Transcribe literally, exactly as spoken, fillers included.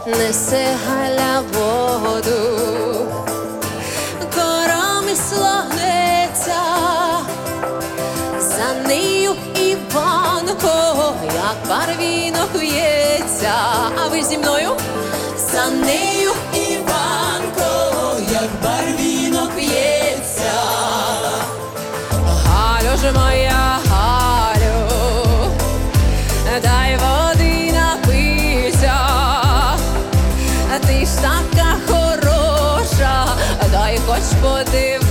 несе Галя воду, коромисло гнеться, за нею Іванко, як барвінок в'ється. А ви зі мною? За нею Іванко, як барвінок в'ється. Галю ж моя, Галю, дай води напися, ти ж така хороша, дай хоч подивися.